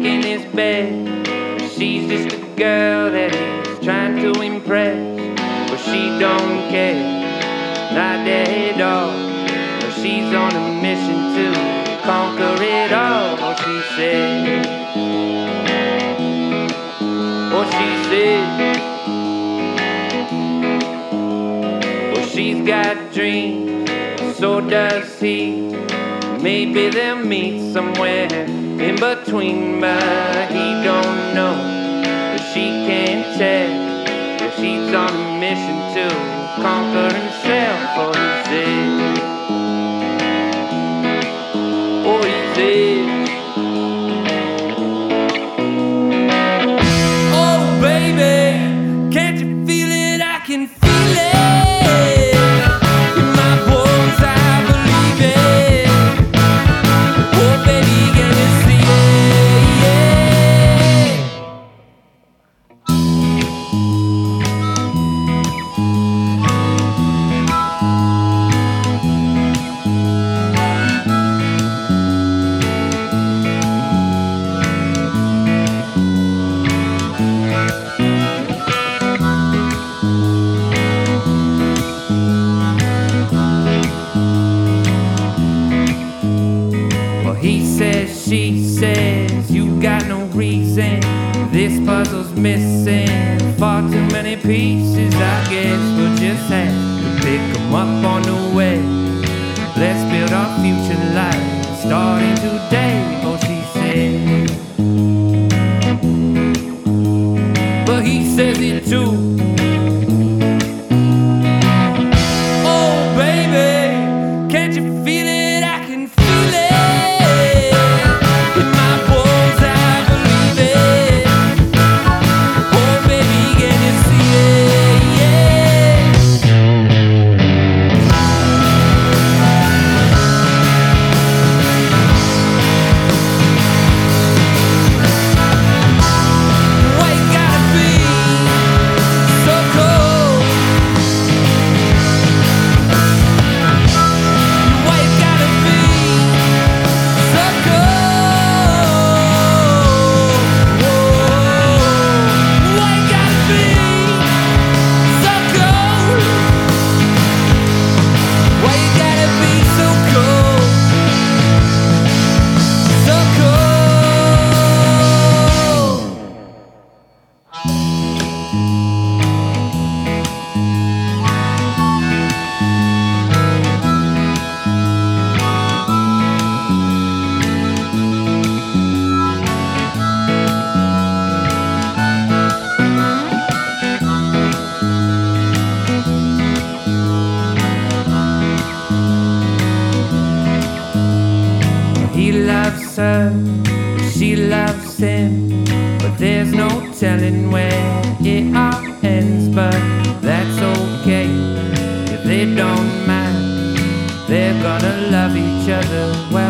in his bed. She's just a girl that he's trying to impress, but she don't care, not at all. No, she's on a mission to conquer it all. Oh, she said, oh, she said, well, she's got dreams, so does he. Maybe they'll meet somewhere in between, but he don't know, but she can't tell. If she's on a mission to conquer himself. Oh, he said, oh, he said, oh, baby, can't you feel it? I can feel it in my bones, I believe it. Oh, baby, can you see it? Well, he says, she says, you got no reason. This puzzle's missing far too many pieces. I guess we'll just have to pick 'em up on the way. Let's build our future life starting today. Oh, she said, but he says it too. Oh, baby, can't you feel it? I can feel it in my bones, I believe it. Oh, baby, can you see it? Yeah. Why you gotta be so cold? Why you gotta be so cold? Why you gotta be so cold? Why you gotta be so cold? So cold. He loves her, she loves him, but there's no telling where it all ends. But that's okay, if they don't mind, they're gonna love each other well.